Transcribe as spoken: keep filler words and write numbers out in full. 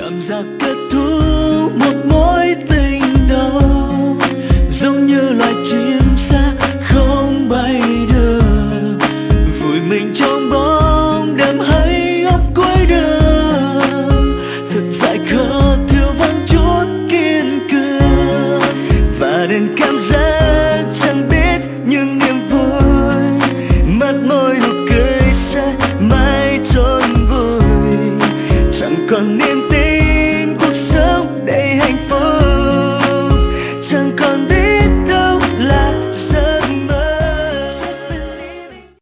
cảm giác kết thúc một mối tình đầu, giống như loài chim xa không bay được, vùi mình trong bóng đêm hay góc cuối đường. Thật dại khờ thiếu vắng chút kiên cường, và đến cảm giác chẳng biết những niềm vui, mất môi nụ cười sẽ mãi trốn vùi, chẳng còn niềm tin.